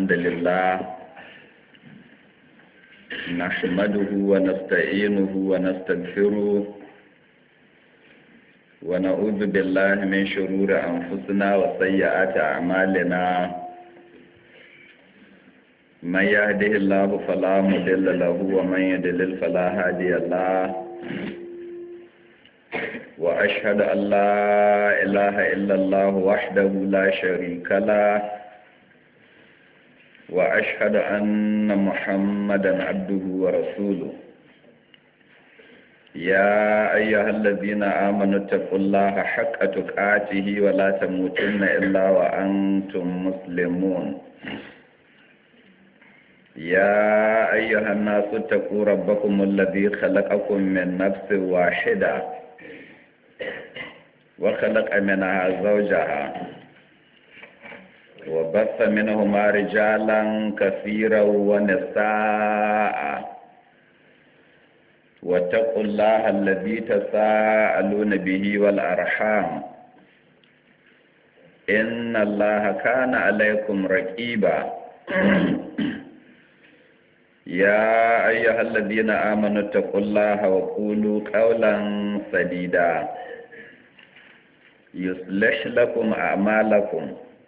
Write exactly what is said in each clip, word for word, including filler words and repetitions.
الحمد لله نحمده ونستعينه ونستغفره ونعوذ بالله من شرور أنفسنا وسيئات أعمالنا من يهده الله فلا مضل له ومن يضلل فلا هادي له وأشهد أن لا إله إلا الله وحده لا شريك له وأشهد أن محمدا عبده ورسوله يا أيها الذين آمنوا اتقوا الله حق تقاته ولا تموتن إلا وأنتم مسلمون يا أيها الناس اتقوا ربكم الذي خلقكم من نفس واحدة وخلق منها زوجها وبث منهما رجالا كثيرا ونساء واتقوا الله الذي تساءلون به والأرحام إن الله كان عليكم رقيبا يا أيها الذين آمنوا اتقوا الله وقولوا قولا سديدا يصلح لكم أعمالكم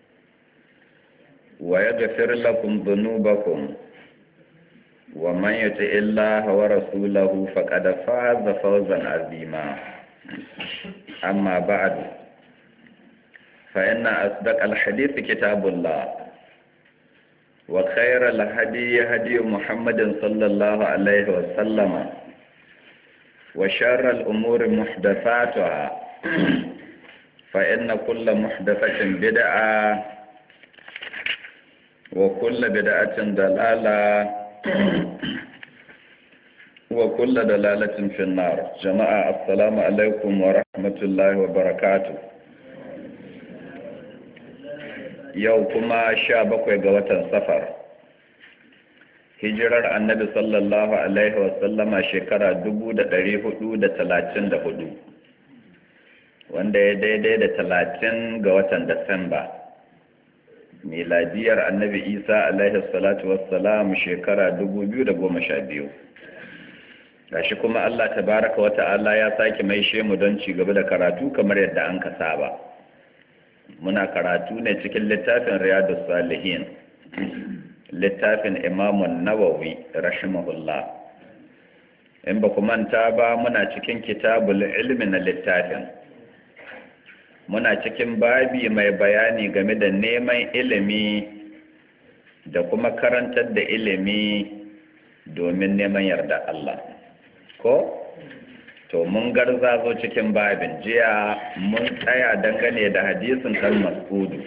ويغفر لكم ذنوبكم ومن يطع الله ورسوله فقد فاز فوزا عظيما أما بعد فإن أصدق الحديث كتاب الله وخير الهدي هدي محمد صلى الله عليه وسلم وشر الأمور محدثاتها فإن كل محدثة بدعة وكل بدعة ضلالة وكل ضلالة في النار. جماعة السلام عليكم ورحمة الله وبركاته. yau kuma sha bakwai ga watan safar hijirar annabi sallallahu alaihi wasallama shekara dubu da ɗari hudu da talatin da hudu wanda ya daidai da talatin ga watan Disamba. Miladiyar annabi isa alaihi salatu wassalam shekara dubu biyu da goma sha biyu. gashi kuma Allah tabaraka wa ta'ala ya sake maishe mu don ci gaba da karatu kamar yadda an ka saba. Muna karatu ne cikin littafin Riyadus Salihin, littafin Imamun Nawawi rahimahullah. In ba ku manta ba muna cikin kitabul ilmi na littafin. Muna cikin babi mai bayani game da neman ilimi da kuma karantar da ilimi domin neman yarda Allah. Ko? To mun garzazo cikin babin jiya mun tsaya dangane da hadisin dan Mas'udu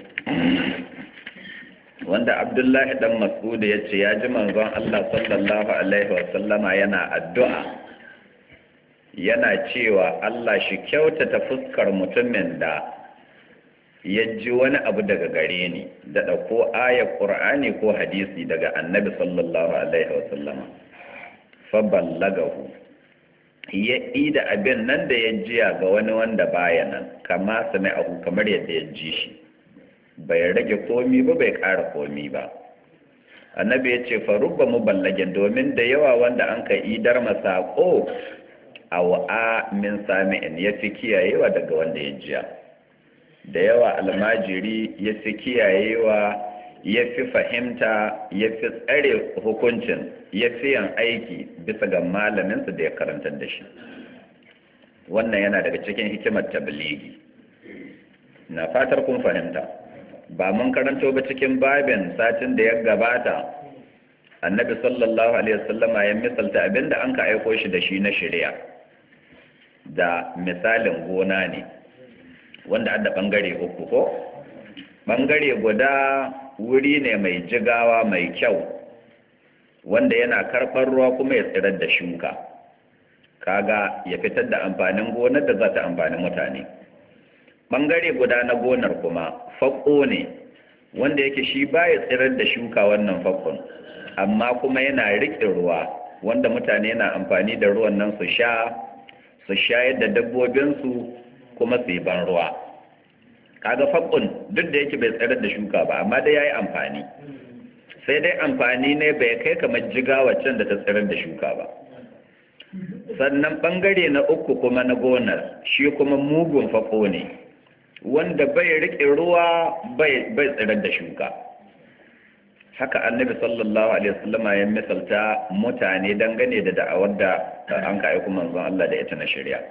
wanda Abdullahi dan Mas'udu ya ce ya ji manzon Allah sallallahu alaihi wasallama yana addu'a yana cewa Allah shi kyautata fuskar mutumin da ya ji wani abu daga gare ni da ɗauko ayar Qur'ani ko hadisi daga annabi sallallahu alaihi wasallama fa ballagahu ya da abin nan da ya jiya ga wani wanda baya nan kama sami abu kamar yadda ya ji shi bai rage komi ba bai ƙara komi ba. Annabi ya ce farubba muballagin domin da yawa wanda an ka idar masako a wa'a min sami'in ya fi kiyayewa daga wanda ya jiya, da yawa almajiri ya fi kiyayewa ya fi fahimta ya fi tsare hukuncin ya fi yin aiki bisa ga malaminsa da ya karantar da shi. Wannan yana daga cikin hikimar tabligi. Na fatar kun fahimta. Ba mun karanto ba cikin babin satin da ya gabata annabi sallallahu alaihi wasallama ya misalta abinda an ka aiko shi da shi na shari'a da misalin gona ne wanda adda bangare uku ko bangare guda wuri ne mai jigawa mai kyau wanda yana karɓar ruwa kuma ya tsirar da shuka, kaga ya fitar da amfanin gonar da za ta amfani mutane. Ɓangare guda na gonar kuma faƙo ne wanda yake shi baya tsirar da shuka wannan faƙon, amma kuma yana riƙe ruwa wanda mutane na amfani da ruwan nan su sha su shayar da dabbobinsu kuma su yi ban ruwa. kaga faƙon duk da yake bai tsirar da shuka ba amma dai yayi amfani sai dai amfani ne bai kai kamar jiga waccan da ta tsirar da shuka ba. Sannan ɓangare na uku kuma na gonar shi kuma mugun fako ne wanda bai riƙe ruwa bai tsirar da shuka. Haka annabi sallallahu alaihi wasallam ya misalta mutane dangane da da'awar da an ka aika manzon Allah da ita na shari'a.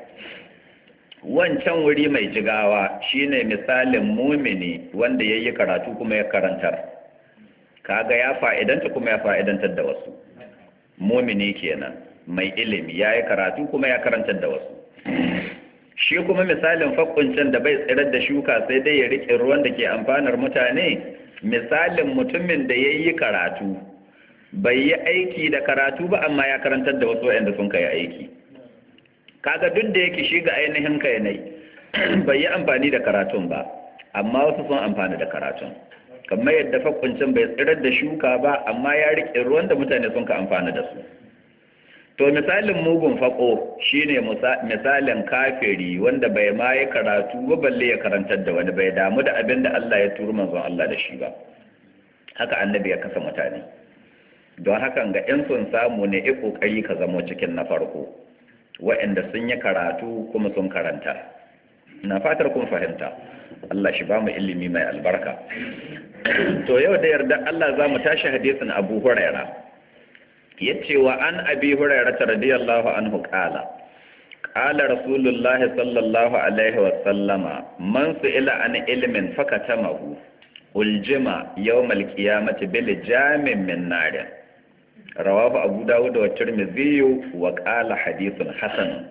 Wancan wuri mai jigawa shine misalin mumini wanda yayi karatu kuma ya karantar. Kaga ya fa'idanta kuma ya fa'idantar da wasu. Mumini kenan mai ilimi yayi karatu kuma ya karantar da wasu. Shi kuma misalin fakuncin da bai tsirar da shuka sai dai ya rike ruwan da ke amfanar mutane. Misalin mutumin da ya yi karatu bai yi aiki da karatu ba amma ya karantar da wasu waɗanda sun kai aiki. Kaga duk da yake shi ga ainihin kai ne bai yi amfani da karatun ba amma wasu sun amfani da karatun, kamar yadda fakuncin bai tsirar da shuka ba amma ya riƙe ruwan da mutane sun ka amfani da su. To misalin mugun fako shine misalin kafiri wanda bai ma yi karatu ba balle ya karantar da wani, bai damu da abin da Allah ya turu manzon Allah da shi ba. Haka annabi ya kasa mutane. Don hakan ga in sun samu ne i kokari ka zamo cikin na farko waɗanda sun yi karatu kuma sun karanta. Na fatar kun fahimta. Allah shi ba mu ilimi mai albarka. To yau da yarda Allah za mu tashi hadisin Abu Hurairah. Yace wa an abi hurairah radiyallahu anhu qala qala rasulullahi sallallahu alaihi wa sallama man su'ila an ilmin fakatamahu uljima yawmal qiyamati bil jamin min nar. Rawahu Abu Dawud wa Tirmidhi wa qala hadithun hasan.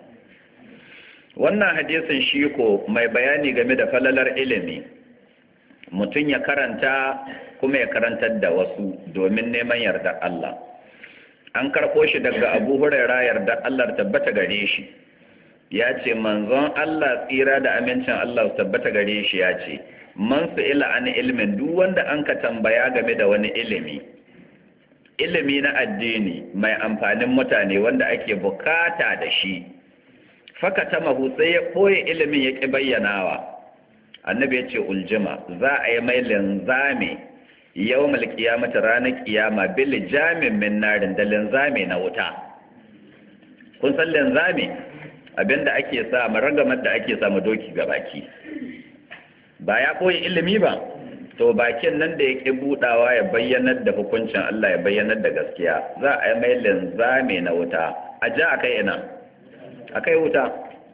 Wannan hadisin shi ko mai bayani game da falalar ilimi, mutum ya karanta kuma ya karantar da wasu domin neman yardar Allah. An karɓo shi daga Abu Hurairah yarda Allah tabbata gare shi ya ce manzon Allah tsira da amincin Allah tabbata gare shi ya ce man ila an ilmin duk wanda an ka tambaya game da wani ilimi ilimi na addini mai amfanin mutane wanda ake bukata da shi fakata mahu sai ya koyi ilimin ya ƙi bayyanawa. Annabi ya ce uljima za a yi mai linzami yawmal qiyamati ranar kiyama bil jamin min narin da linzami na wuta. Kun san linzami abinda ake sa maragamar da ake sa doki ga baki, ba ya koyi ilimi ba to bakin nan da yake budawa ya bayyanar da hukuncin Allah ya bayyanar da gaskiya za a yi mai linzami na wuta a ja akai ina akai wuta.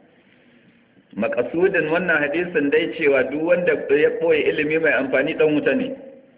Makasudin wannan hadisin dai cewa duk wanda ya koyi ilimi mai amfani dan wuta ne.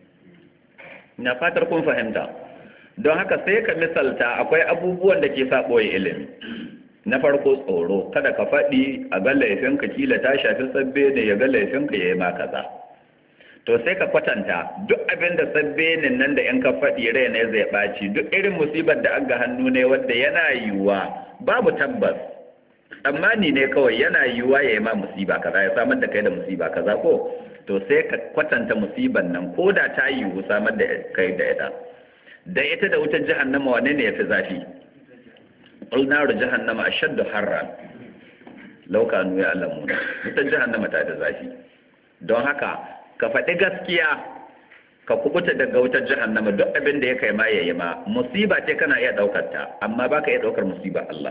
Na fatar kun fahimta. Don haka sai ka misalta akwai abubuwan da ke sa ɓoye ilimi. Na farko tsoro, kada ka faɗi a ga laifinka kila ta shafi sabbe ne ya ga laifinka ya yi ma kaza. To sai ka kwatanta duk abin da sabbe ne nan da in ka faɗi rai ne zai ɓaci, duk irin musibar da aga hannu ne wadda yana yiwuwa babu tabbas. Tsammani ne kawai yana yiwuwa ya yi ma musiba kaza ya samar da kai da musiba kaza ko to sai ka kwatanta musiban nan ko da ta yiwu samar da kai da ita da ita da wutar jahannama wane ne ya fi zafi? Ulnaru jahannama ashaddu harran law kanu ya'lamun. Wutar jahannama ta da zafi. Don haka ka faɗi gaskiya ka kubuta daga wutar jahannama duk abin da ya kai ma yayi ma musiba ce kana iya daukar ta amma baka iya daukar musiba Allah.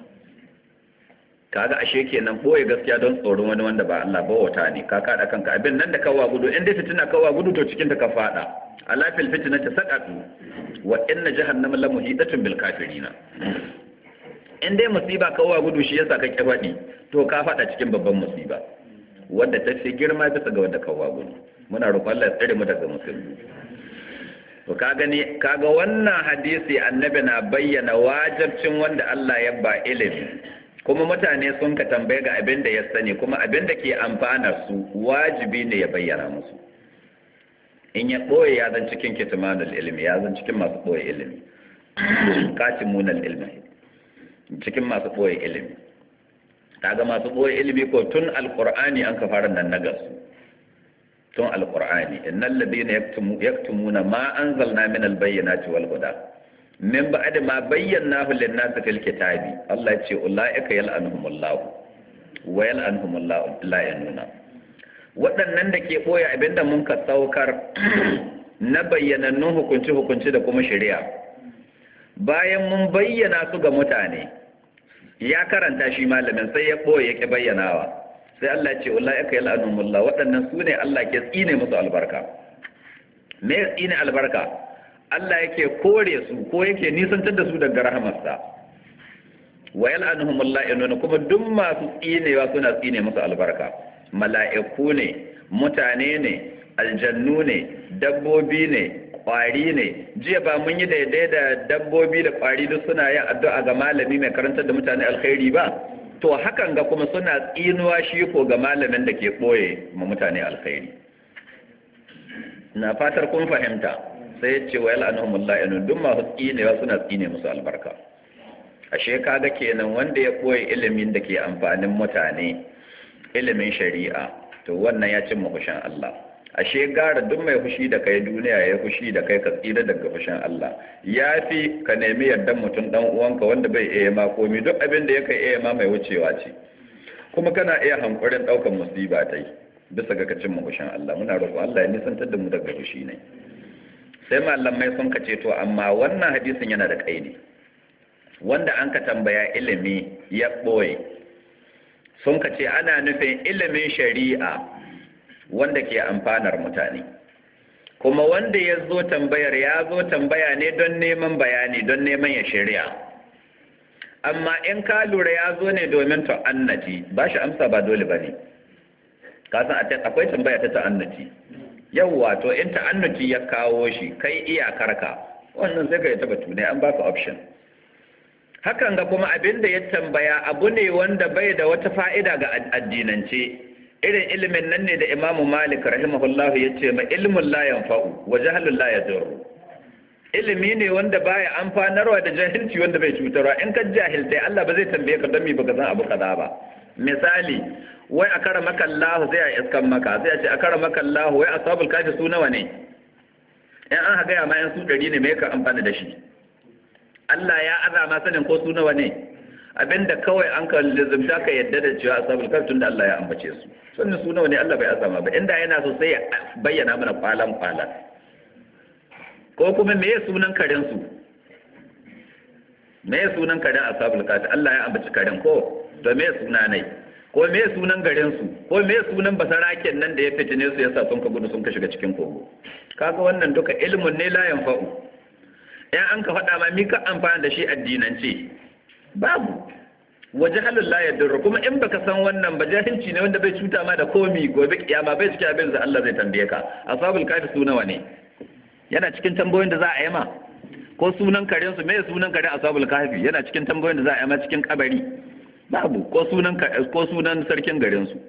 Kaga ashe kenan boye gaskiya don tsoron wani wanda ba Allah ba wata ne ka kada kanka abin nan da kawa gudu in dai fitina kawa gudu to cikin ta ka fada ala fil fitnati saqatu wa inna jahannama la muhitatun bil kafirina. In dai musiba kawa gudu shi yasa kake fadi to ka fada cikin babban musiba wanda ta fi girma bisa ga wanda kawa gudu. Muna roƙon Allah ya tsare mu daga musulmi. To ka gani kaga wannan hadisi annabi na bayyana wajibcin wanda Allah ya ba ilimi kuma mutane sun ka tambaye ga abin da ya sani kuma abin da ke amfanar su wajibi ne ya bayyana musu. In ya ɓoye ya zan cikin kitmanul ilmi ya zan cikin masu ɓoye ilimi katimunal ilmi cikin masu ɓoye ilimi. Kaga masu ɓoye ilimi ko tun alqur'ani an ka fara nan na gasu tun alqur'ani innal ladina yaktumuna ma anzalna minal bayyinati wal huda min ba'd ma bayyanahu lin-nasi fil kitabi. Allah ya ce ulaika yal'anuhumullahu wa yal'anuhumullahu la yanuna. Waɗannan da ke boye abinda mun ka saukar na bayyanannun hukunci hukunci da kuma shari'a bayan mun bayyana su ga mutane ya karanta shi malamin sai ya boye yake bayyanawa sai Allah ya ce wallahi aka yal'anumullah waɗannan su ne Allah ke tsine musu albarka me tsine albarka Allah yake kore su ko yake nisantar da su daga rahamarsa wa yal'anuhumullah inuna kuma duk masu tsinewa suna tsine musu albarka mala'iku ne mutane ne aljannu ne dabbobi ne kwari ne jiya ba mun yi daidai da dabbobi da kwari duk suna yin addu'a ga malami mai karantar da mutane alkhairi ba to hakan ga kuma suna tsinuwa shi ko ga malamin da ke boye ma mutane alkhairi na fatar kun fahimta sai ya ce wa yal'anuhumullah inuna duk masu tsinewa suna tsine musu albarka ashe kaga kenan wanda ya boye ilimin da ke amfanin mutane ilimin shari'a to wannan ya cimma fushin Allah ashe gara duk mai fushi da kai duniya ya fushi da kai ka tsira daga fushin Allah yafi ka nemi yardan mutum dan uwanka wanda bai iya ma komai duk abin da yake iya ma mai wucewa ce kuma kana iya hankurin daukan musiba tai bisa ga ka cimma fushin Allah muna roƙon Allah ya nisantar da mu daga fushi ne sai malamai sun kace to amma wannan hadisin yana da kaidi wanda an ka tambaya ilimi ya ɓoye sun ka ce ana nufin ilimin shari'a wanda ke amfanar mutane kuma wanda ya zo tambayar ya zo tambaya ne don neman bayani don neman ya shari'a amma in ka lura ya zo ne domin ta'annaci ba shi amsa ba dole ba ne kasan akwai tambaya ta ta'annaci yawwa to in ta'annaci ya kawo shi kai iyakarka wannan sai ka yi taba tunai an baka option hakan ga kuma abin da ya tambaya abu ne wanda bai da wata fa'ida ga addinance irin ilimin nan ne da imamu malik rahimahullah ya ce ma ilmin la yanfa'u wa jahlun la yadurru ilimi ne wanda baya amfanarwa da jahilci wanda bai cutarwa in ka jahiltai Allah ba zai tambaye ka don me baka san abu kaza ba misali wai akara maka Allah sai a iskan maka sai a ce akara maka Allah wai ashabul kafi su nawa ne in an haga ya ma yan su dari ne me ka amfana da shi Allah ya azama sanin ko su nawa ne abinda kawai an ka lizumta ka yadda da cewa ashabul kahf tunda Allah ya ambace su sannan su nawa ne Allah bai azama ba inda yana so sai ya bayyana mana kwalan kwalan ko kuma meye sunan karen su meye sunan karen ashabul kahf Allah ya ambaci karen ko to meye suna ne ko meye sunan garin su ko meye sunan basaraken nan da ya fitine su yasa sun ka gudu sun ka shiga cikin kogo kaga wannan duka ilmun ne la yanfa'u in an ka faɗa ma mi ka amfani da shi addinance babu waje halin layar durra kuma in baka san wannan ba jahilci ne wanda bai cuta ma da komi gobe kiyama bai cikin abin da Allah zai tambaye ka ashabul kafi su nawa ne yana cikin tambayoyin da za a yi ma ko sunan karen su me sunan karen ashabul kafi yana cikin tambayoyin da za a yi ma cikin kabari babu ko sunan ko sunan sarkin garin su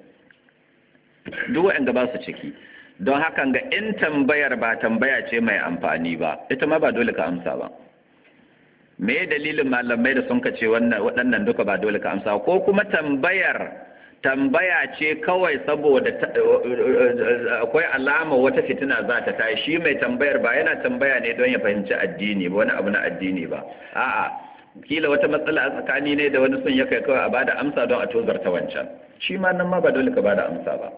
duk wanda ba su ciki don hakan ga in tambayar ba tambaya ce mai amfani ba ita ma ba dole ka amsa ba me dalilin malamai da sun kace wannan waɗannan duka ba dole ka amsa ko kuma tambayar tambaya ce kawai saboda akwai alama wata fitina za ta tashi shi mai tambayar ba yana tambaya ne don ya fahimci addini ba wani abu na addini ba a'a kila wata matsala a tsakani ne da wani sun ya kai kawai a bada amsa don a tozarta wancan shi ma nan ma ba dole ka bada amsa ba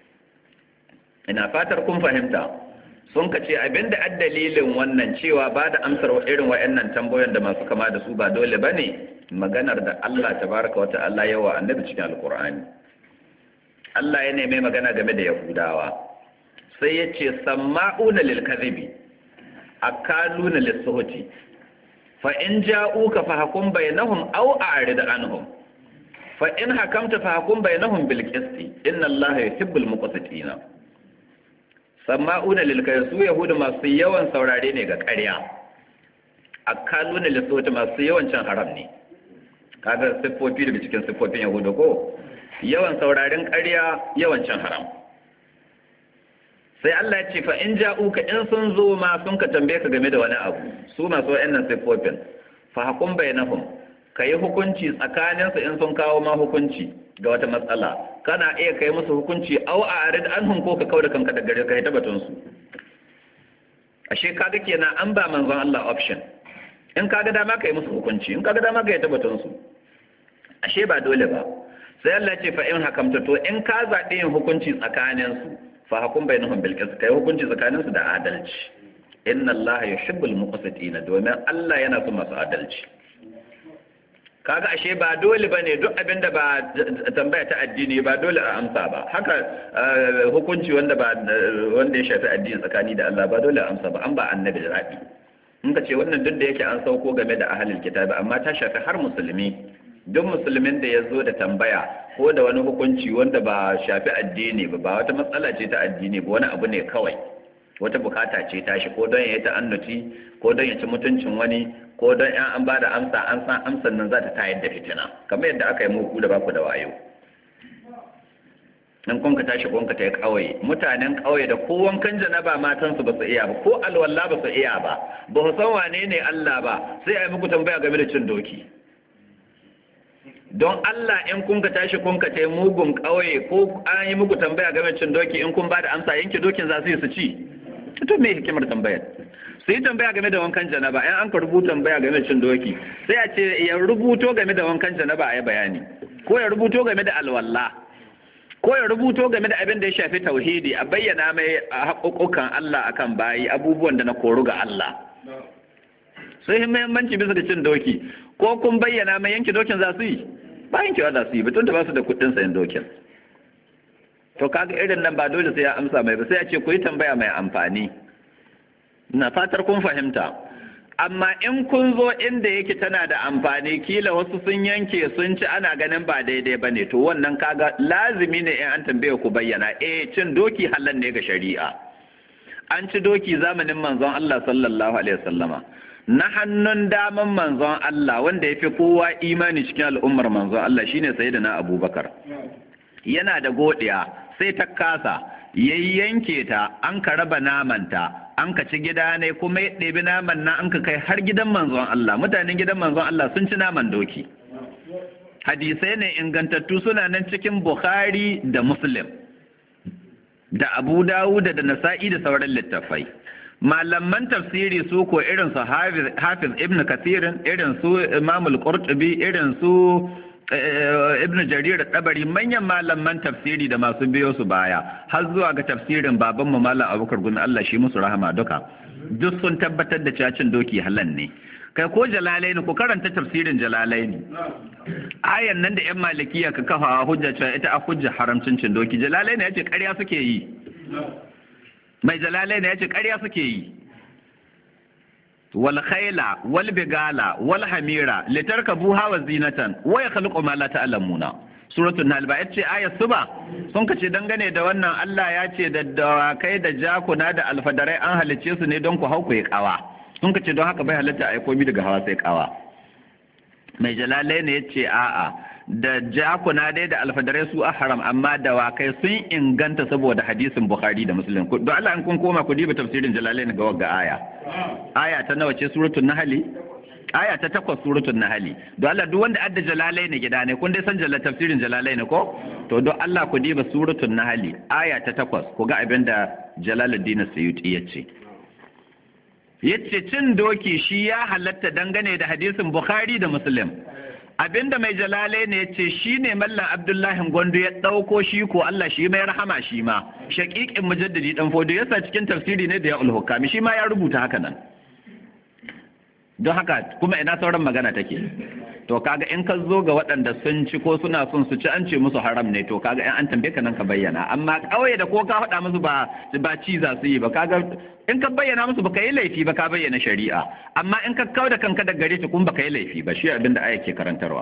ina fatar kun fahimta sun ka ce abinda addalilin wannan cewa ba da amsar irin wa'annan tambayoyin da masu kama da su ba dole ba ne maganar da Allah tabaraka wata Allah yawa annabi cikin alkur'ani Allah ya neme magana game da yahudawa sai ya ce samma'una lil kadhibi akaluna lis suhuti fa in ja'uka fa hakum bainahum aw a'rid anhum fa in hakamta fa hakum bainahum bil qisti inna Allaha yuhibbul muqsitina sama'una lilkai su yahudu masu yawan saurare ne ga ƙarya akaluna lisota masu yawan cin haram ne kaga siffofi daga cikin siffofin yahudu ko yawan sauraren ƙarya yawan cin haram sai Allah ya ce fa in ja'uka in sun zo ma sun ka tambaye ka game da wani abu su masu wa'annan siffofin fa hakum bainahum kai hukunci tsakaninsu in sun kawo ma hukunci ga wata matsala kana iya kai musu hukunci au a arid anhum ko ka kauda kanka da gare ka yi tabbatun su ashe kaga kenan an ba manzon Allah option in kaga dama kai musu hukunci in kaga dama ka yi tabbatun su ashe ba dole ba sai Allah ya ce fa in hakamta to in ka zaɓi yin hukunci tsakanin su fa hakum bainahum bil qist kai hukunci tsakanin su da adalci inna Allah yuhibbul muqsitina domin Allah yana son masu adalci. Kaga ashe ba dole bane duk abinda ba tambaya ta addini ba dole a amsa ba, haka hukunci wanda ba wanda ya shafi addini tsakani da Allah ba dole a amsa ba, an ba annabi da rabi. In ka ce wannan duk da yake an sauko game da ahlul kitabi amma ta shafi har musulmi, duk musulmin da ya zo da tambaya ko da wani hukunci wanda ba shafi addini ba, ba wata matsala ce ta addini ba, wani abu ne kawai, wata bukata ce ta shi, ko don ya yi ta'annuti ko don ya ci mutuncin wani ko don yan an ba da amsa an san amsan nan za ta tayar da fitina, kamar yadda aka yi muku da baku da wayo. in kun ka tashi kun ka ta yi ƙauye, mutanen ƙauye da ko wankan janaba matansu ba su iya ba, ko alwala ba su iya ba, ba su san wane ne Allah ba, sai a yi muku tambaya game da cin doki. Don Allah in kun ka tashi kun ka ta yi mugun ƙauye ko an yi muku tambaya game da cin doki, in kun ba da amsa yanke dokin za su yi su ci. To me hikimar tambayar? Su yi tambaya game da wankan janaba, in an ka rubuta tambaya game da cin doki, sai a ce ya rubuto game da wankan janaba a yi bayani, ko ya rubuto game da alwala, ko ya rubuto game da abin da ya shafi tauhidi, a bayyana mai haƙoƙokan Allah akan bayi, abubuwan da na koru ga Allah. Sai muhimmanci bisa da cin doki, ko kun bayyana mai yanke dokin za su yi? Ba yankewa za su yi, batun da ba su da kuɗin sayan dokin. To kaga irin nan ba dole sai ya amsa mai ba, sai a ce ku yi tambaya mai amfani. Ina fatar kun fahimta. Amma in kun zo inda yake tana da amfani, kila wasu sun yanke sun ci ana ganin ba daidai ba ne, to wannan kaga lazimi ne in an tambaye ku bayyana, eh cin doki halal ne ga shari'a. An ci doki zamanin manzon Allah sallallahu alaihi wasallama. Na hannun daman manzon Allah wanda ya fi kowa imani cikin al'ummar manzon Allah shine sayyidina Abubakar. Yana da godiya sai ta kasa, yayyanke ta, an ka raba namanta, an ka ci gida ne kuma ya ɗebi naman nan an ka kai har gidan manzon Allah. Mutanen gidan manzon Allah sun ci naman doki. Hadisai ne ingantattu suna nan cikin Bukhari da Muslim da Abu Dawud da Nasa'i da sauran littattafai. Malaman tafsiri su ko irin su Hafiz Ibn Kathir, irin su Imam Al-Qurtubi, irin su Ibn Jarir Tabari, manyan malaman tafsiri da masu biyo su baya har zuwa ga tafsirin babanmu Malam Abubakar Gumi Allah shi musu rahama duka, duk sun tabbatar da cewa cin doki halal ne. Kai ko Jalalaini, ko karanta tafsirin Jalalaini, ayan nan da yan malikiya ka kafa hujja cewa ita a hujja haramcin cin doki, Jalalaini ya ce ƙarya suke yi. Mai Jalalaini ya ce ƙarya suke yi. wal khayla wal bigala wal hamira litarkabuha wa zinatan wa yakhluqu ma la ta'lamuna. Suratul Nahl ba yace ayat suba sun kace dangane da wannan Allah ya ce da dawakai da jakuna da alfadarai an halice su ne don ku hauku ya kawa, sun kace don haka bai halatta ai komai daga hawa sai kawa. Mai Jalalai ne yace a'a, da jakuna dai da alfadarai su a haram, amma dawakai sun inganta saboda hadisin Bukhari da Muslim. Don Allah in kun koma ku diba tafsirin Jalalai ga wagga aya. Aya ta nawa ce suratul Nahl? Aya ta takwas suratul Nahl. Don Allah duk wanda adda Jalalai ne gida ne, kun dai san jalal tafsirin Jalalai ne ko? To don Allah ku diba suratul Nahl aya ta takwas ku ga abin da Jalaluddin Suyuti yace. Yace cin doki shi ya halatta dangane da hadisin Bukhari da Muslim. Abinda mai Jalalai ne yace shine mallan Abdullahi Gondo ya dauko shi ko Allah shi mai rahama shi ma shaqiqin mujaddidi dan fodo yasa cikin tafsiri ne da ya ulhukami shi ma ya rubuta haka nan. Don haka kuma ina sauran magana take. To kaga in ka zo ga waɗanda sun ci ko suna son su ci an ce musu haram ne, to kaga in an tambaye ka nan ka bayyana, amma kawai da ko ka faɗa musu ba ba ci za su yi ba, kaga in ka bayyana musu baka yi laifi ba, ka bayyana shari'a, amma in ka kawo da kanka da gare ta kun baka yi laifi ba, shi abin da aya ke karantarwa.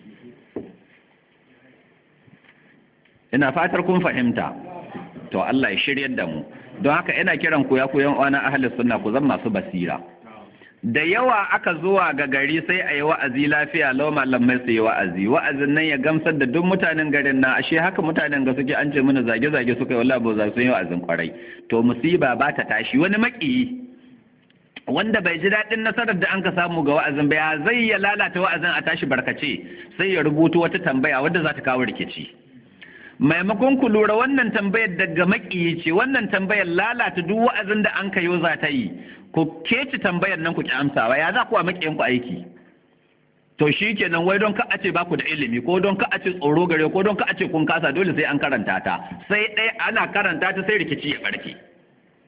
Ina fatar kun fahimta. To Allah ya shiryar da mu. Don haka ina kiran ku ya ku yan uwana ahlus sunna ku zama masu basira. Da yawa aka zuwa ga gari sai a yi wa'azi lafiya lau malamai su yi wa'azi, wa'azin nan ya gamsar da duk mutanen garin na, ashe haka mutanen ga suke an ce mana zage-zage suka yi wallahi ba za su yi wa'azin kwarai. To musiba ba ta tashi, wani makiyi wanda bai ji daɗin nasarar da an ka samu ga wa'azin ba, ya zai ya lalata wa'azin a tashi barkace, sai ya rubuta wata tambaya wadda za ta kawo rikici. Maimakon ku lura wannan tambayar daga makiyi ce, wannan tambayar lalata duk wa'azin da an kayo za ta yi, ku keci tambayar nan ku ki amsawa, ya za ku a makiyin ku aiki. To shi kenan wai don ka a ce ba ku da ilimi, ko don ka a ce tsoro gare, ko don ka a ce kun kasa, dole sai an karanta ta, sai ɗaya ana karanta ta sai rikici ya ɓarke.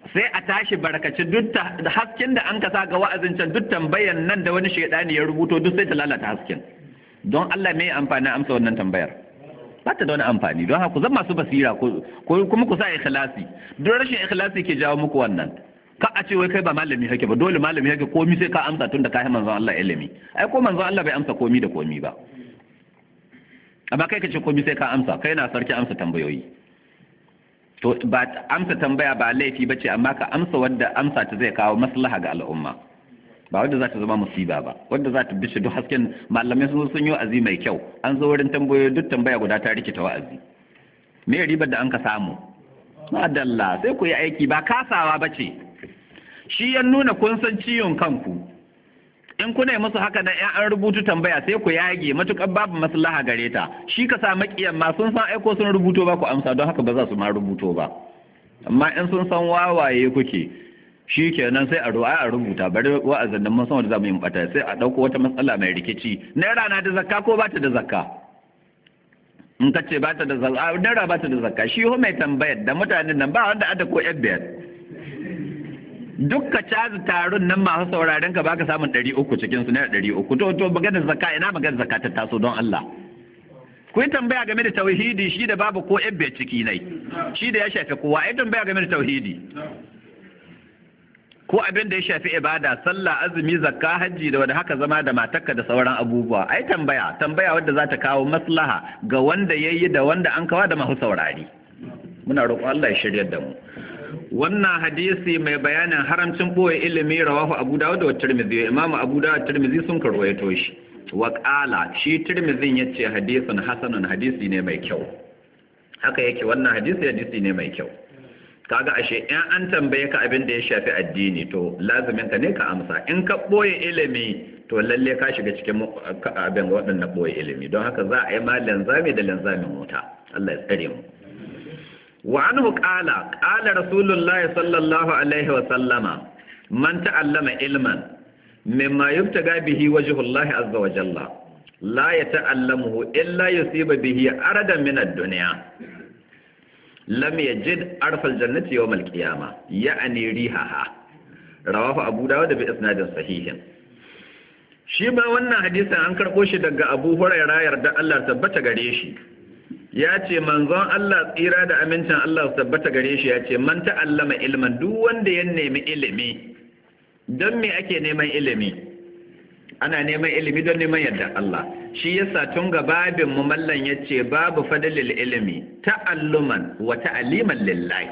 sai a tashi barkaci duk da hasken da an kasa ga wa'azin can duk tambayan nan da wani shaidani ya rubuto duk sai ta lalata hasken. Don Allah me amfani amsa wannan tambayar? Ba ta da wani amfani. Don haka ku zama masu basira ko kuma ku sa ikhlasi. Don rashin ikhlasi ke jawo muku wannan. Ka a ce wai kai ba malami hake ba, dole malami hake komi sai ka amsa tun da ka yi manzon Allah ilimi. Ai ko manzon Allah bai amsa komi da komi ba. Amma kai ka ce komi sai ka amsa, kai na sarki amsa tambayoyi. To ba amsa tambaya ba laifi bace, amma ka amsa wadda amsa ta zai kawo maslaha ga al'umma, ba wadda za ta zama musiba ba, wadda za ta bishe duk hasken. Malamai sun sun yi wa'azi mai kyau, an zo wurin tambayoyi duk tambaya guda ta rikita wa'azi. Me ribar da an ka samu? Madalla, sai ku yi aiki, ba kasawa bace. Shi ya nuna kun san ciwon kanku. In kuna yi musu haka da an rubutu tambaya sai ku yage matukar babu maslaha gare ta. Shi ka sa makiyan ma sun san aiko sun rubuto ba ku amsa, don haka ba za su ma rubuto ba. Amma in sun san wawaye kuke, shi kenan sai a ruwa a rubuta, bari wa'azin da mun san wanda za mu yi bata, sai a ɗauko wata matsala mai rikici. Naira na da zakka ko ba ta da zakka? In ka ce ba ta da zakka, naira ba ta da zakka. Shi ho mai tambayar da mutanen nan ba wanda ada ko yan biyar. Dukka cazi taron nan masu sauraren ka baka samun ɗari uku cikin su, naira ɗari uku. To to maganar zakka, ina maganar zakka ta taso don Allah. Ku yi tambaya game da tauhidi, shi da babu ko yan biyar ciki nai, shi da ya shafi kowa. Ai tambaya game da tauhidi, ko abin da ya shafi ibada, sallah, azumi, zakka, hajji da wanda haka zama da matarka da sauran abubuwa. Ai tambaya tambaya wadda za ta kawo maslaha ga wanda yayi da wanda an kawa da masu saurari. Muna roƙon Allah ya shiryar da mu. Wannan hadisi mai bayanin haramcin boye ilimi rawahu Abu Dawud wa Tirmidhi. Imam Abu Dawud da Tirmidhi sun karwaito shi. Wa qala, shi Tirmidhi yace hadisun hasanun, hadisi ne mai kyau. Haka yake, wannan hadisi hadisi ne mai kyau. Kaga ashe in an tambaye ka abin da ya shafi addini, to lazimin ka ne ka amsa. In ka boye ilimi, to lalle ka shiga cikin abin waɗannan boye ilimi. Don haka za a yi ma lanzami da lanzamin wuta. Allah ya tsare mu. Wa anhu qala qala rasulullahi sallallahu alaihi wa sallama man ta'allama ilman mimma yubtaga bihi wajhullahi azza wa jalla la yata'allamuhu illa yusiba bihi aradan min ad-dunya lam yajid arfal jannati yawm al-qiyamah ya'ni rihaha. Rawahu Abu Dawud bi isnadin sahihin. Shi ba wannan hadisin an karbo shi daga Abu Hurairah, yarda Allah tabbata gare shi. Ya ce manzon Allah tsira da amincin Allah su tabbata gare shi ya ce man ta'allama ilman, duk wanda ya nemi ilimi. Don me ake neman ilimi? Ana neman ilimi don neman yadda Allah. Shi yasa tun ga babin mu mallan ya ce babu fadlil ilimi ta'alluman wa ta'aliman lillahi.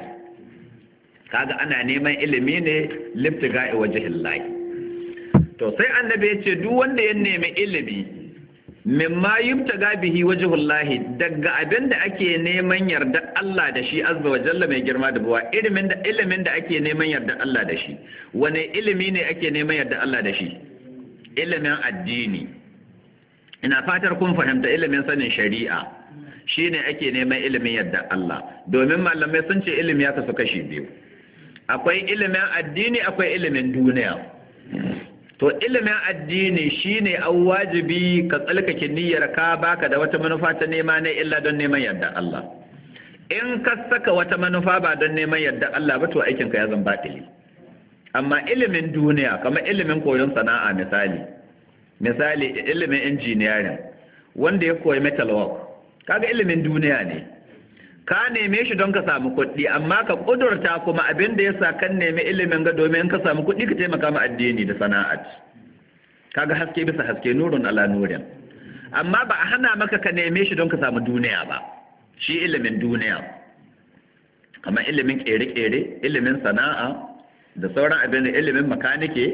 Kaga ana neman ilimi ne libtiga'i wajhillahi. To sai annabi ya ce duk wanda ya nemi ilimi mimma yubtaga bihi wajhullahi, daga abin da ake neman yarda Allah da shi azza wa jalla mai girma da buwa. Ilimin da ilimin da ake neman yarda Allah da shi, wane ilimi ne ake neman yarda Allah da shi? Ilimin addini. Ina fatar kun fahimta, ilimin sanin shari'a shine ake neman ilimin yarda Allah. Domin malamai sun ce ilimi ya kasu kashi biyu, akwai ilimin addini, akwai ilimin duniya. To ilimin addini shine an wajibi ka tsalkake niyyar ka, baka da wata manufa ta nema ne illa don neman yarda Allah. In ka saka wata manufa ba don neman yarda Allah ba, to aikinka ya zan batili. Amma ilimin duniya, kamar ilimin koyon sana'a, misali misali ilimin engineering, wanda ya koyi metal work, kaga ilimin duniya ne. Ka neme shi don ka samu kuɗi, amma ka ƙudurta kuma abin da ya sa kan nemi ilimin ga domin ka samu kuɗi ka taimaka ma addini da sana'at. Kaga haske bisa haske, nurun ala nurin. Amma ba a hana maka ka neme shi don ka samu duniya ba, shi ilimin duniya. Kamar ilimin ƙere-ƙere, ilimin sana'a, da sauran abin da ilimin makanike,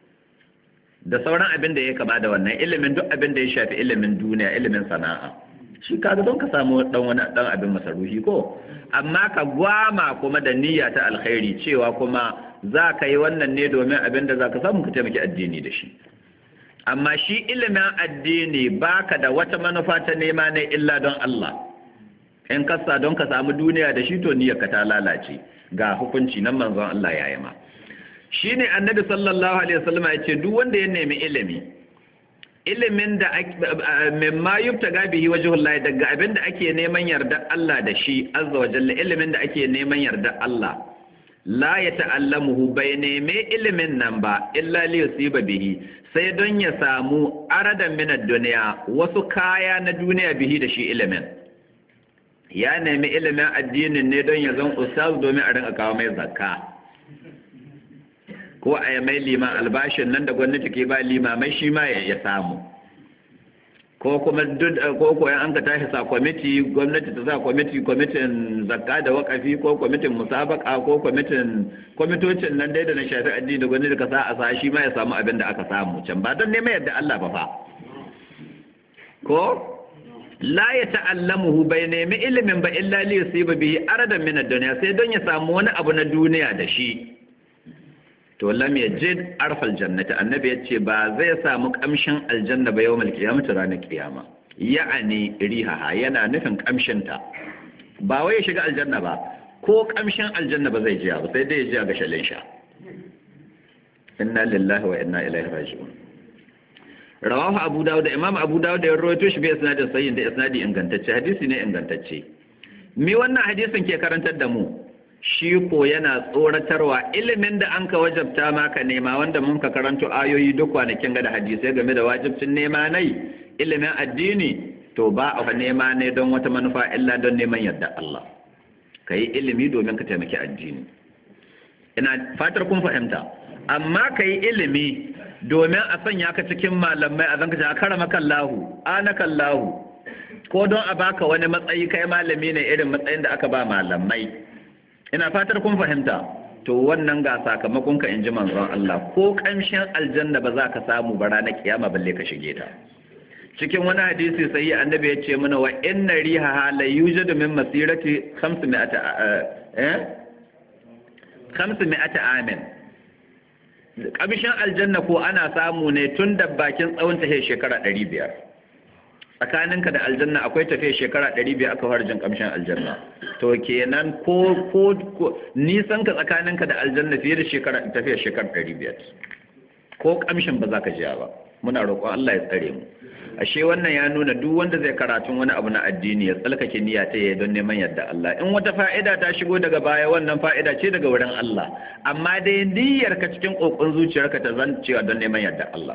da sauran abin da ya kama da wannan, ilimin duk abin da ya shafi ilimin duniya, ilimin sana'a. Shi kaga don ka samu dan wani dan abin masarufi ko, amma ka gwama kuma da niyya ta alkhairi cewa kuma za ka yi wannan ne domin abin da za ka samu ka taimaki addini da shi. Amma shi ilimin addini baka da wata manufa ta nema ne illa don Allah. In kasa don ka samu duniya da shi, to niyyar ka ta lalace. Ga hukunci nan manzon Allah ya yi ma. Shine annabi sallallahu alaihi wasallam ya ce duk wanda ya nemi ilimi, ilimin da mimma yubtaga bihi wajhullahi, daga abin da ake neman yarda Allah da shi azza wa jalla, ilimin da ake neman yarda Allah, la ya ta'allamuhu bai neme ilimin nan ba illa li yusiba bihi sai don ya samu aradan min ad-dunya wasu kaya na duniya bihi da shi ilimin ya nemi ilimin addinin ne don ya zan ustaz domin a rinka kawo mai zakka ko a yi mai liman albashin nan da gwamnati ke ba limamai shi ma ya samu ko kuma ko koyan an ka tashi sa kwamiti gwamnati ta sa kwamiti kwamitin zakka da wakafi ko kwamitin musabaka ko kwamitin kwamitocin nan dai da na shafi addini da gwamnati ka sa a sa shi ma ya samu abin da aka samu can ba don neman yadda Allah ba fa ko la ya ta'allamuhu bai nemi ilimin ba illa li yusiba bihi aradan min ad-dunya sai don ya samu wani abu na duniya da shi to lam yajid arfal jannati annabi yace ba zai samu kamshin aljanna ba yawmal qiyamati ranar kiyama ya'ani rihaha yana nufin kamshin ta ba wai ya shiga aljanna ba ko kamshin aljanna ba zai ji ba sai dai ya ji ga shalin sha inna lillahi wa inna ilaihi raji'un rawahu abu dawud da imam abu dawud ya rawaito shi bi isnadin sahih da isnadi ingantacce hadisi ne ingantacce me wannan hadisin ke karantar da mu shi ko yana tsoratarwa ilimin da an ka wajabta maka nema wanda mun ka karanto ayoyi duk kwanakin ga da hadisai game da wajibcin nema nai ilimin addini to ba a nema ne don wata manufa illa don neman yadda Allah ka yi ilimi domin ka taimaki addini ina fatar kun fahimta amma ka yi ilimi domin a sanya ka cikin malamai a zanka a karama kallahu ana kallahu ko don a baka wani matsayi kai malami ne irin matsayin da aka ba malamai ina fatar kun fahimta to wannan ga sakamakon ka inji manzon Allah ko kamshin aljanna ba za ka samu ba ranar kiyama balle ka shige ta cikin wani hadisi sai annabi ya ce mana wa inna riha la yujadu min masirati khamsimi'ati eh khamsimi'ati amin kamshin aljanna ko ana samu ne tun da bakin tsawon ta shekara ɗari biyar tsakaninka da aljanna akwai tafiya shekara ɗari biyar aka harjin kamshin aljanna to kenan ko ko nisan ka tsakaninka da aljanna fiye da shekara tafiya shekara ɗari biyar ko kamshin ba za ka ji ba muna roƙon Allah ya tsare mu ashe wannan ya nuna duk wanda zai karatun wani abu na addini ya tsalkake niyya ta yayi don neman yadda Allah in wata fa'ida ta shigo daga baya wannan fa'ida ce daga wurin Allah amma dai niyyar ka cikin kokon zuciyarka ta zan cewa don neman yadda Allah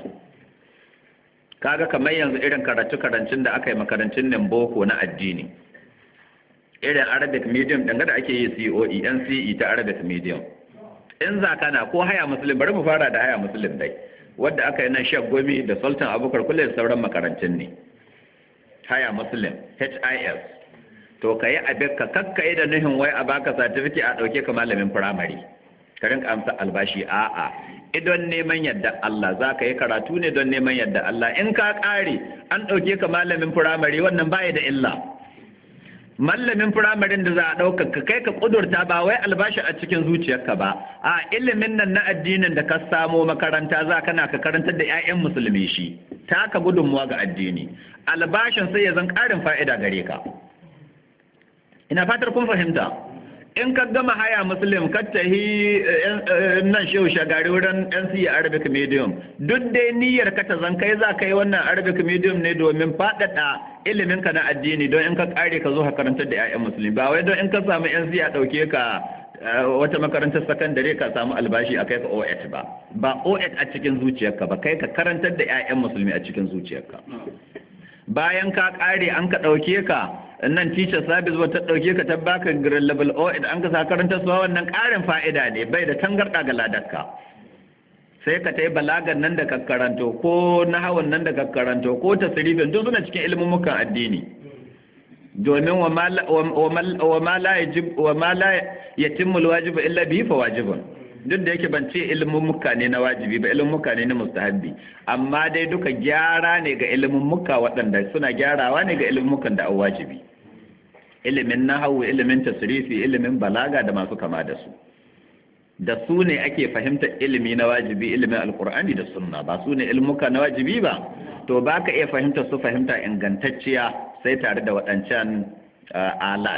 kaga kamar yanzu irin karatu karancin da aka yi makarantun nan boko na addini irin Arabic medium danga da ake yi C O E N C E ta Arabic medium in zakana ko haya muslim bari mu fara da haya muslim dai wadda aka yi nan Sheikh Gomi da Sultan Abubakar kullum da sauran makarantun ne haya muslim H I S to kai abin ka kakkai da nuhin wai a baka certificate a dauke ka malamin primary ka rinka amsa albashi a'a idan neman yadda Allah za ka yi karatu ne don neman yadda Allah in ka ƙare an ɗauke ka malamin firamare wannan baya da illa malamin firamarin da za a ɗauka ka kai ka ƙudurta ba wai albashi a cikin zuciyarka ba a ilimin nan na addinin da ka samo makaranta za kana ka karantar da 'ya'yan musulmi shi ta ka gudunmuwa ga addini albashin sai ya zan ƙarin fa'ida gare ka ina fatar kun fahimta in ka gama haya muslim ka tahi nan shehu shagari wurin N C A Arabic medium duk dai niyyar ka ta zan kai za ka yi wannan Arabic medium ne domin faɗaɗa ilimin ka na addini don in ka ƙare ka zo ka karantar da 'ya'yan musulmi ba wai don in ka samu N C A ɗauke ka wata makarantar sakandare ka samu albashi a kai ka O E T ba ba O E T a cikin zuciyarka ba kai ka karantar da 'ya'yan musulmi a cikin zuciyarka bayan ka ƙare an ka ɗauke ka nan teacher service wata ɗauke ka ta baka grade level O E T an ka sa karanta su wannan ƙarin fa'ida ne bai da tangarɗa ga ladarka sai ka tai balagan nan da ka karanto ko nahawan nan da ka karanto ko tasrifin duk suna cikin ilmumukan addini domin wa ma la yajib wa ma la yatimmu alwajibu illa bihi fa wajibun duk da yake ban ce ilmumuka ne na wajibi ba ilmumuka ne na mustahabbi amma dai duka gyara ne ga ilmumuka waɗanda suna gyarawa ne ga ilmumukan da an wajibi ilimin nahawu ilimin tasrifi ilimin balaga da masu kama da su da su ne ake fahimtar ilimi na wajibi ilimin alkur'ani da sunna ba su ne ilmuka na wajibi ba to ba ka iya fahimtar su fahimta ingantacciya sai tare da waɗancan alat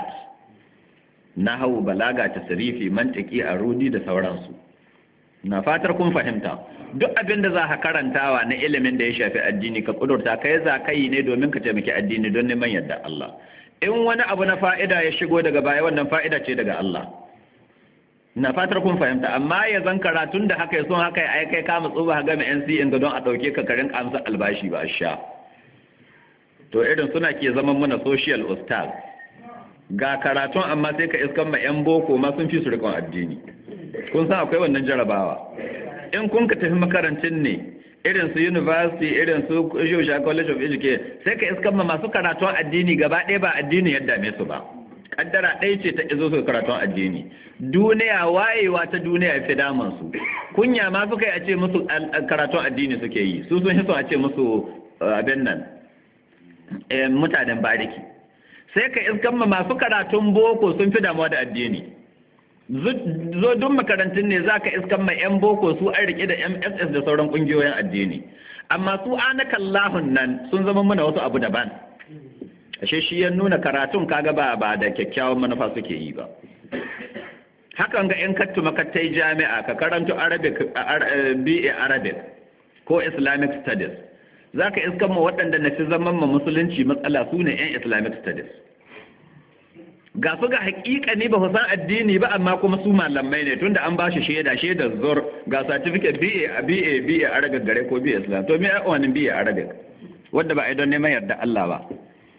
nahawu balaga tasrifi mantiki arudi da sauransu na fatar kun fahimta duk abin da za ka karantawa na ilimin da ya shafi addini ka kudurta kai za ka yi ne domin ka taimaki addini don neman yadda Allah in wani abu na fa'ida ya shigo daga baya wannan fa'ida ce daga Allah na fatar kun fahimta, amma ya zan karatun da haka sun haka ya kai kama tsoba ga mai N C in ga don a ɗauke ka karin kamsa albashi ba a sha. To irin suna ke zaman mana social ustaz ga karatun amma sai ka iskan ma 'yan boko ma sun fi su rikon addini. Kun san akwai wannan jarabawa. In kun ka tafi makarantun ne irin su university irin su Joshua College of Education sai ka iskan ma masu karatun addini gaba ɗaya ba addini yadda me su ba. Kaddara ɗaya ce ta izo su karatun addini. Duniya wayewa ta duniya ya fi daman su. Kunya ma suka yi a ce musu karatun addini suke yi. Su sun hiso a ce musu abin nan mutanen bariki. Sai ka iskan ma masu karatun boko sun fi damuwa da addini. Zo duk makarantun ne za ka iskan ma 'yan boko su an rike da M S S da sauran ƙungiyoyin addini. Amma su anakallahun nan sun zama mana wasu abu daban. Ashe shi ya nuna karatun kaga ba ba da kyakkyawan manufa suke yi ba. Hakan ga 'yan kattu makattai jami'a ka karanto Arabic B A Arabic ko Islamic Studies. Za ka iskan ma waɗanda na fi zaman ma musulunci matsala su ne 'yan Islamic Studies. Ga su ga haƙiƙa ne ba san addini ba amma kuma su malamai ne tunda an ba shi shaida shaidar zur ga certificate B A B A B A Arabic gare ko B A Islam to me ai wannan B A Arabic wanda ba ai don neman yarda Allah ba.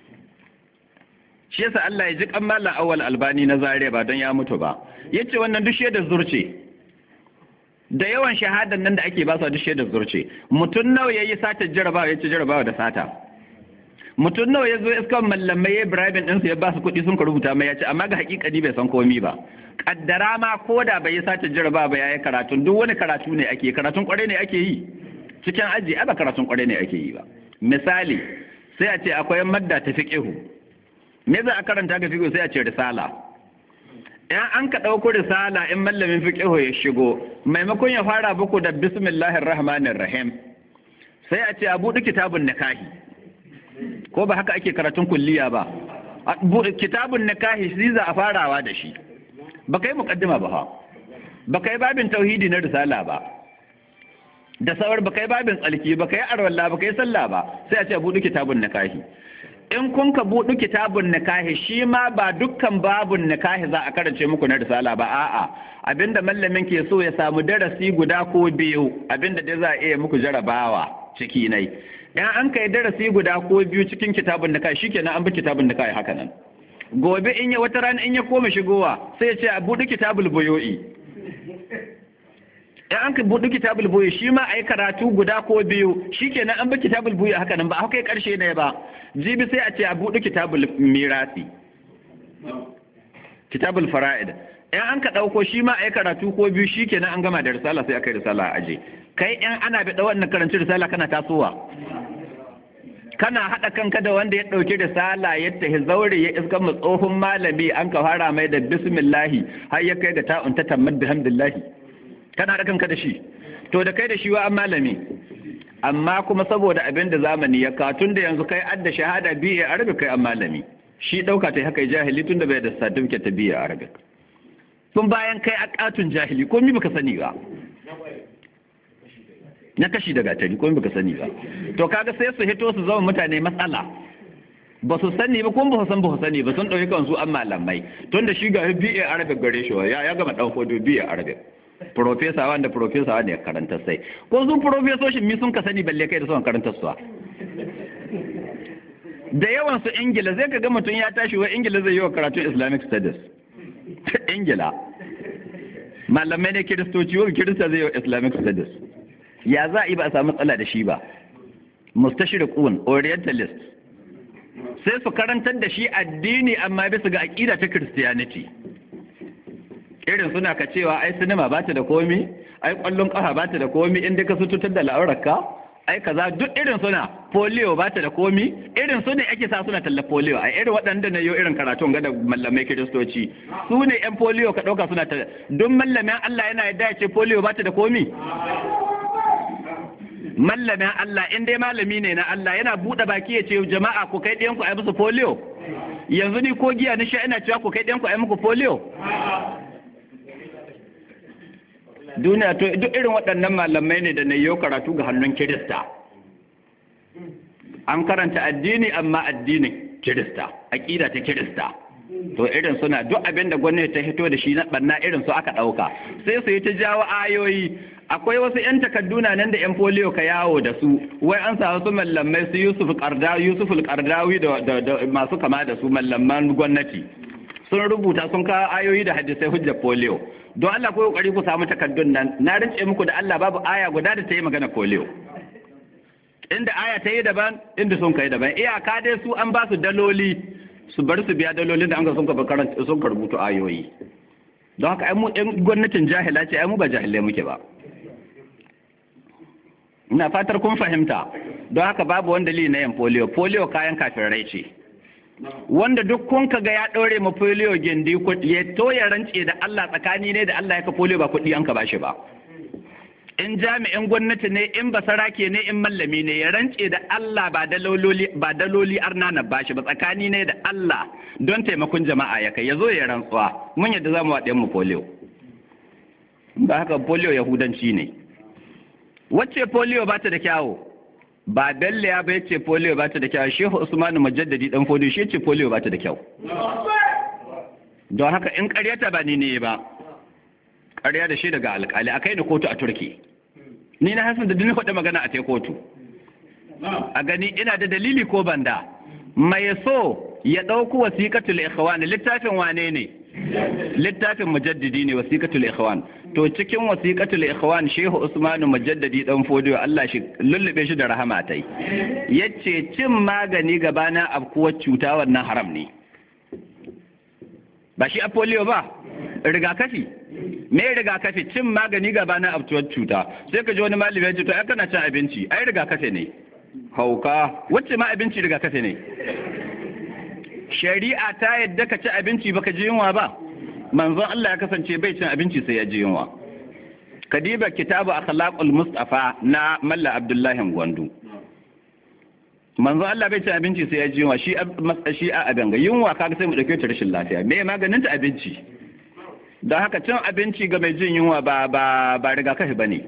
Shi yasa Allah ya ji kan mallan Awwal Albani na Zaria ba don ya mutu ba. Yace wannan duk shaidar zurce. Da yawan shahadan nan da ake ba su duk shaidar zurce. Mutun nawa yayi sata jarabawa yace jarabawa da sata. Mutun nawa yazo iskan mallamai ya Ibrahim din su ya ba su kuɗi sun ka rubuta mai yace amma ga hakikani bai san komai ba. Kaddara ma koda bai yi sata jarabawa ba yayi karatu duk wani karatu ne ake karatun kware ne ake yi. Cikin aji ba karatun kware ne ake yi ba. Misali sai a ce akwai madda ta fiqhu. Me za a karanta ga fiqh sai a ce risala. In an ka ɗauko risala in mallamin fiqh ya shigo maimakon ya fara buku da bismillahir rahmanir rahim sai a ce a buɗe kitabun nikahi ko ba haka ake karatun kulliya ba kitabun nikahi shi za a farawa da shi ba kai muqaddima ba ha ba kai babin tauhidi na risala ba da sauran ba kai babin tsalki ba kai arwalla ba kai sallah ba sai a ce a buɗe kitabun nikahi. In kun ka buɗu kitabun nikahi shi ma ba dukkan babun nikahi za a karance muku na risala ba a'a abinda mallamin ke so ya samu darasi guda ko biyu abinda dai za a iya muku jarabawa ciki nai in an kai darasi guda ko biyu cikin kitabun nikahi shikenan an bi kitabun nikahi haka nan gobe in ya wata rana in ya koma shigowa sai ya ce a buɗu kitabul buyu'i in an ka buɗu kitabul buyi shi ma a yi karatu guda ko biyu shi kenan an bi kitabul buyi haka nan ba a kai ƙarshe ne ba jibi sai a ce a buɗu kitabul mirasi kitabul fara'id in an ka ɗauko shi ma a yi karatu ko biyu shi kenan an gama da risala sai a kai risala a aje kai in ana bi wannan karanci risala kana tasowa kana haɗa kanka da wanda ya ɗauki risala ya tahi zaure ya iskan mu tsohon malami an ka fara mai da bismillahi har ya kai ga ta'un ta tammad bihamdillahi kana da kanka da shi to da kai da shi wa an malami amma kuma saboda abin da zamani ya kawo tun da yanzu kai adda shahada biye arabic kai an malami shi dauka ta haka jahili tun da bai da certificate ta biye arabic tun bayan kai akatun jahili ko mi baka sani ba na kashi daga tari ko mi baka sani ba to kaga sai su hito su zama mutane matsala ba su sani ba kuma ba su san ba su sani ba sun dauki kansu an malamai tun da shi ga biye arabic gare shi ya ya gama dan fodo biye arabic profesa wanda profesa wanda ya karanta sai ko sun profesoshin mi sun ka sani balle kai da sun karanta su da yawan su ingila zai ka ga mutum ya tashi wa ingila zai yi wa karatun islamic studies ingila malamai ne kiristoci wa kirista zai yi wa islamic studies ya za a yi ba a samu matsala da shi ba mustashriqun orientalist sai su karantar da shi addini amma bisa ga aqida ta christianity irin suna ka cewa ai sinima ba ta da komi ai kwallon kafa ba ta da komi inda ka sututar da la'aurarka ai kaza duk irin suna polio ba ta da komi irin su ne ake sa suna talla polio ai irin waɗanda na yau irin karatun ga da mallamai kiristoci su ne yan polio ka ɗauka suna talla don mallamin Allah yana yadda ya ce polio ba ta da komi mallamin Allah in dai malami ne na Allah yana buɗe baki ya ce jama'a ku kai ɗiyanku ai musu polio yanzu ni ko giya ni sha ina cewa ku kai ɗiyanku ai muku polio duniya to duk irin waɗannan malamai ne da na yau karatu ga hannun kirista an karanta addini amma addinin kirista aƙida ta kirista to irin suna duk abin da gwamnati ta hito da shi na banna irin su aka ɗauka sai su yi ta jawo ayoyi. Akwai wasu 'yan takarduna nan da 'yan foliyo ka yawo da su wai an sa wasu mallamai su Yusuf Qardawi Yusuf Qardawi da masu kama da su mallaman gwamnati sun rubuta sun kawo ayoyi da hadisai hujjar foliyo. Don Allah ko kokari ku samu takardun nan na rince muku da Allah babu aya guda da ta yi magana foliyo. Inda aya ta yi daban inda sun kai daban iyaka dai su an ba su daloli su bar su biya dalolin da an ga sun ka karanta sun ka rubuta ayoyi. Don haka ai mu ɗan gwamnatin jahila ce ai mu ba jahilai muke ba. Ina fatar kun fahimta. Don haka babu wanda li na yin polio polio kayan kafirai ce. Wanda duk kun ka ga ya ɗore ma polio gindi kuɗi ya to ya rance da Allah tsakani ne da Allah ya ka polio ba kuɗi an ka bashi ba. In jami'in gwamnati ne in basarake ne in mallami ne ya rance da Allah ba dalololi ba daloli arna na bashi ba tsakani ne da Allah don taimakon jama'a ya kai ya zo ya rantsuwa mun yadda zamu waɗe mu polio. Ba haka polio yahudanci ne. Wacce polio ba ta da kyawu ba Bello ya bai ce polio ba ta da kyawu Shehu Usmanu Mujaddadi dan Fodio shi ce polio ba ta da kyau. Don haka in ƙaryata ba ni ne ba ƙarya da shi daga alƙali akai da kotu a Turki. Ni na hasan da dini faɗa magana a te kotu. A gani ina da dalili ko banda mai so ya ɗauku wasiƙatul ikhwan littafin wane ne littafin mujaddidi ne wasiƙatul ikhwan to cikin wasiƙatul ikhwan Shehu Usmanu Mujaddadi dan Fodio Allah shi lullube shi da rahama tai yace cin magani gabana abkuwar cuta wannan haram ne ba shi a polio ba rigakafi me rigakafi cin magani gabana abkuwar cuta sai ka ji wani malami ya ce to ai kana cin abinci ai rigakafi ne hauka wacce ma abinci rigakafi ne shari'a ta yadda ka ci abinci baka ji yunwa ba manzon Allah ya kasance bai cin abinci sai ya ji yunwa kadiba kitabu akhlaqul mustafa na malla abdullahi gwandu manzon Allah bai cin abinci sai ya ji yunwa shi shi a abin ga yunwa kaga sai mu dauke ta rashin lafiya me maganin ta abinci don haka cin abinci ga mai jin yunwa ba ba ba rigakafi bane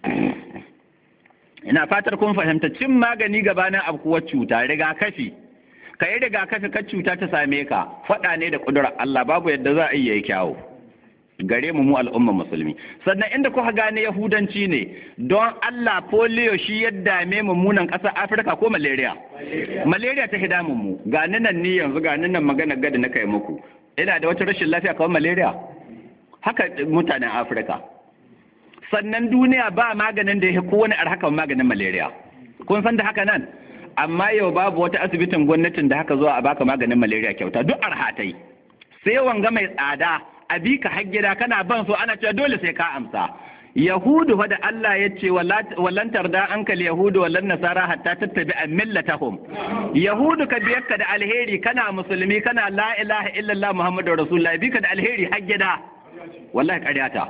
ina fatar kun fahimta cin magani gabanin abkuwar cuta rigakafi ka yi rigakafi ka cuta ta same ka faɗa ne da ƙudurar Allah babu yadda za a iya yi kyawu gare mu mu al'umma musulmi sannan inda kuka gane yahudanci ne don Allah polio shi ya dame mummunan ƙasar Afirka ko malaria malaria ta hidamun mu ga nan ni yanzu ga nan magana gada na kai muku ina da wata rashin lafiya kawai malaria haka mutanen Afirka sannan duniya ba maganin da ya kowane arhakan maganin malaria kun san da haka nan amma yau babu wata asibitin gwamnatin da haka zuwa a baka maganin malaria kyauta duk arhatai sai wanga mai tsada a bi ka har gida kana ban so ana cewa dole sai ka amsa yahudu fa da Allah ya ce wallan tarda ankal yahudu wallan nasara hatta tattabi a millatahum yahudu ka biyar ka da alheri kana musulmi kana la ilaha illallah muhammadur rasulullah bi ka da alheri har gida wallahi ƙaryata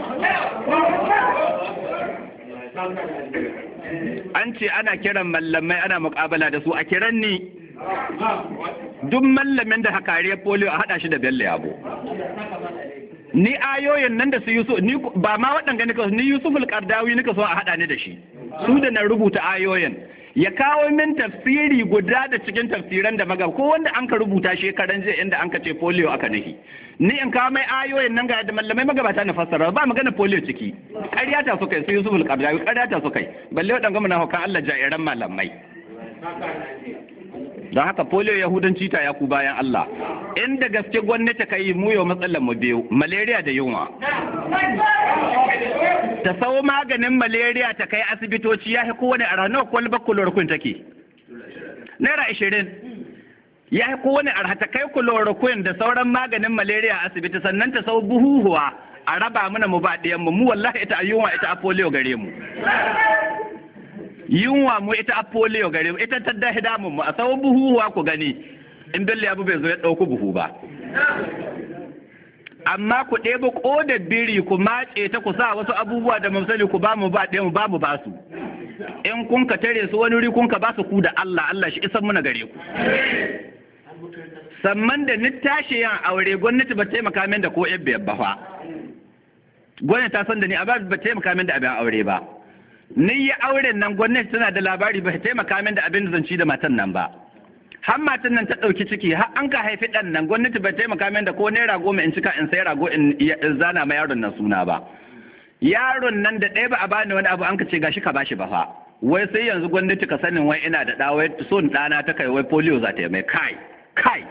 an ce ana kiran mallamai ana muƙabala da su a kiran ni duk mallamin da hakariyar polio a haɗa shi da bello yabo ni ayoyin nan da su yusuf ni ba ma waɗanda nika ni yusuf al-qardawi nika so a haɗa ni da shi su da na rubuta ayoyin ya kawo min tafsiri guda da cikin tafsiran da maga ko wanda an ka rubuta shekaran jiya inda an ka ce polio aka nahi ni in kawo mai ayoyin nan ga da mallamai magabata na fassara ba magana polio ciki ƙaryata su kai su yusuf al-qardawi ƙaryata su kai balle waɗanda muna hukan Allah jairan malamai don haka polio yahudanci ta ya ku bayan Allah inda gaske gwamnati ka yi muyo matsalar mu biyu malaria da yunwa ta sau maganin malaria ta kai asibitoci ya fi kowane a ranar kwalbar chloroquine take naira ashirin ya fi kowane a ta kai chloroquine da sauran maganin malaria a asibiti sannan ta sau buhuhuwa a raba mana mu ba ɗayan mu mu wallahi ita a yunwa ita a polio gare mu yunwa mu ita a polio gare mu ita ta dahi damun mu a tsawon buhuwa ku gani in bello ya bai zo ya ɗauku buhu ba amma ku ɗebi ƙodar biri ku mace ta ku sa wasu abubuwa da mamsali ku ba mu ba ɗaya mu ba mu ba su in kun ka tare su wani wuri kun ka ba su ku da Allah Allah shi isan muna gare ku sannan da ni tashi yan aure gwamnati ba taimaka min da ko yabbe ba fa gwamnati ta san da ni a ba taimaka min da abin aure ba ni ya auren nan gwamnati tana da labari ba ta taimaka min da abin da zan ci da matan nan ba har matan nan ta ɗauki ciki har an ka haifi ɗan nan gwamnati bai taimaka min da ko naira goma in cika in sai rago in zana ma yaron nan suna ba yaron nan da ɗaya ba a bani wani abu an ka ce gashi ka bashi ba fa wai sai yanzu gwamnati ka sanin wai ina da ɗa wai son ɗana ta kai wai polio za ta yi mai kai kai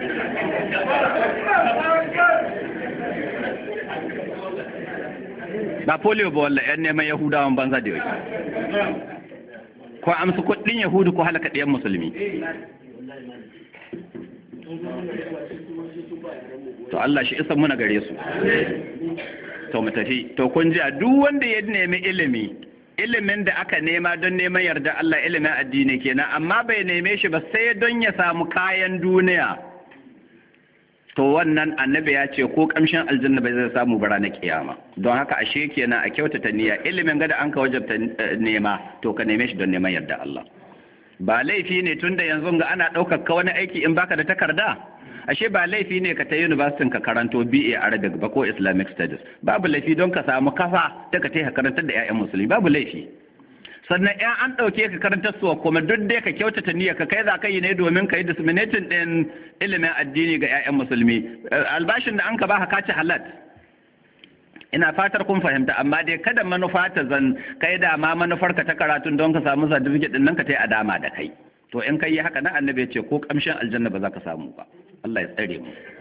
ba polio ba wallah yan neman yahudawan banza da yau ko amsa kuɗin yahudu ko halaka ɗayan musulmi to Allah shi isa muna gare su to mu tafi to kun ji duk wanda ya nemi ilimi ilimin da aka nema don neman yarda Allah ilimin addini kenan amma bai neme shi ba sai don ya samu kayan duniya to wannan annabi ya ce ko kamshin aljanna bai zai samu bara na kiyama don haka ashe kenan a kyautata niyya ilimin gada an ka wajabta nema to ka neme shi don neman yarda Allah ba laifi ne tunda yanzu ga ana ɗaukar ka wani aiki in baka da takarda ashe ba laifi ne ka ta university ka karanto B A Arabic ba ko Islamic Studies babu laifi don ka samu kafa ta ka ta karantar da 'ya'yan musulmi babu laifi sannan 'yan an ɗauke ka karantar su kuma duk dai ka kyautata niyyar ka kai za ka yi ne domin ka yi disseminating ɗin ilimin addini ga 'ya'yan musulmi albashin da an ka baka ka ci halal ina fatar kun fahimta amma dai kada manufa ta zan kai da ma manufar ka ta karatun don ka samu certificate din nan ka tai a dama da kai to in kai haka nan annabi ya ce ko kamshin aljanna ba za ka samu ba Allah ya tsare mu